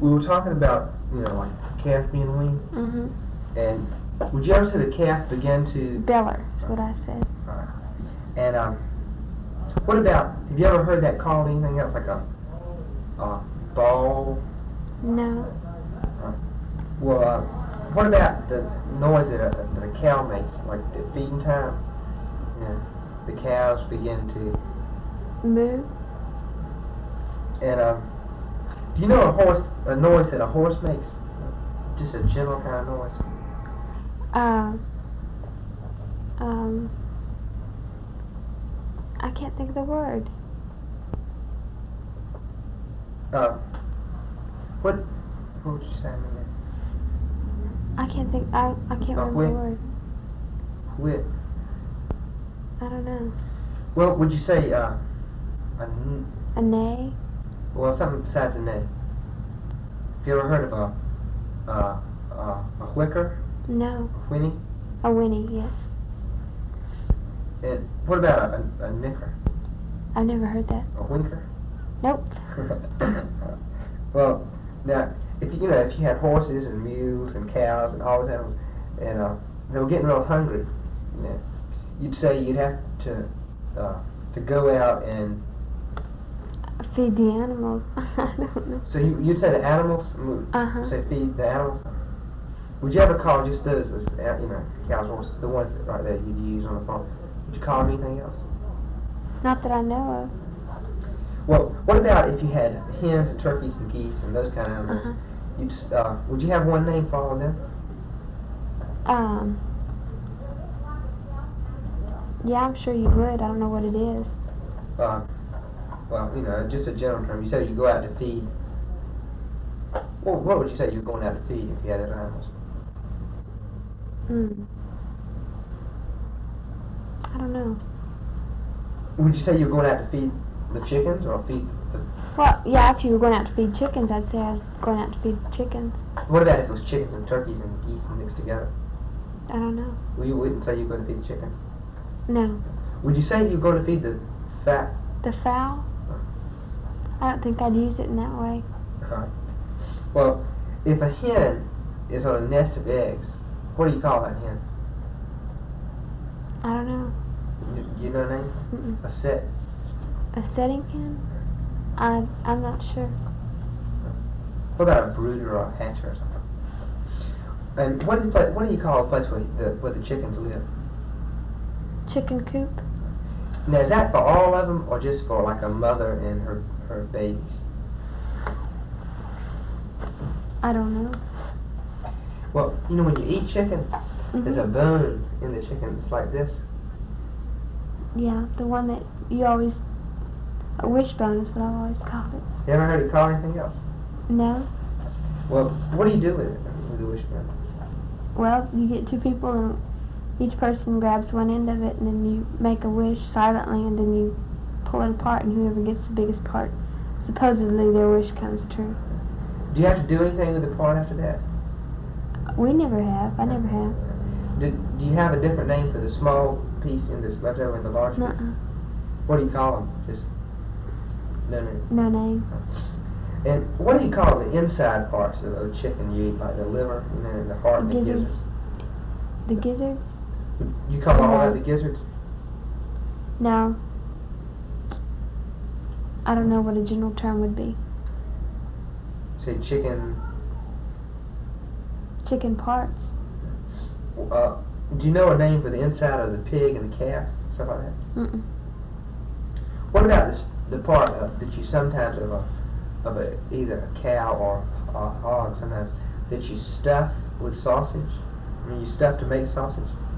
we were talking about, like calf being weaned, Mm-hmm. and would you ever say the calf begin to... Beller is what I said. And what about, have you ever heard that called anything else, like a ball? No. Well, what about the noise that a cow makes, like at feeding time? The cows begin to... Moo. And do you know a noise that a horse makes? Just a gentle kind of noise. I can't think of the word. What would you say a minute? I can't think. I can't remember the word. Whip. I don't know. Well, would you say A neigh? well, something besides a neigh? Have you ever heard of a whicker? No. A whinny? A whinny, yes. And what about a nicker? I've never heard that. A winker? Nope. Well, now, if you had horses and mules and cows and all those animals, and they were getting real hungry, you'd say you'd have to go out and Feed the animals. I don't know. so you'd say the animals, say feed the animals. Would you ever call just those, cows, horses, the ones right there you'd use on the farm? Would you call them anything else? Not that I know Well, what about if you had hens and turkeys and geese and those kind of animals? Would you have one name for all of them? of. Yeah, I'm sure you would. I don't know what it is. Well, just a general term. You said you go out to feed. Well, what would you say you're going out to feed if you had those animals? I don't know. Would you say you're going out to feed the chickens or feed the... Well, yeah, if you were going out to feed chickens, I'd say I was going out to feed chickens. What about if it was chickens and turkeys and geese mixed together? I don't know. Well, you wouldn't say you're going to feed the chickens. No. Would you say you're going to feed the fat? The fowl? I don't think I'd use it in that way. Well, if a hen is on a nest of eggs, what do you call that hen? I don't know. You know the name? A set. A setting hen? I'm not sure. What about a brooder or a hatcher or something? And what do you call a place where the chickens live? Chicken coop? Now, is that for all of them, or just for like a mother and her babies? I don't know. Well, when you eat chicken, there's a bone in the chicken. It's like this. Yeah, the one that you always... A wishbone is what I always call it. You ever heard it called anything else? No. Well, what do you do with it, with the wishbone? Well, you get two people and each person grabs one end of it and then you make a wish silently and then you pull it apart and whoever gets the biggest part, supposedly their wish comes true. Do you have to do anything with the part after that? We never have. I never have. Do you have a different name for the small piece that's left over in the large piece? What do you call them? Just no name. No name. And what do you call the inside parts of a chicken you eat, like the liver, and the heart, and the gizzards? The gizzards? You call all that the gizzards? No. I don't know what a general term would be. Say chicken... Chicken parts. Do you know a name for the inside of the pig and the calf? Stuff like that? What about the part that you sometimes of either a cow or a hog sometimes that you stuff with sausage? I mean, you stuff to make sausage?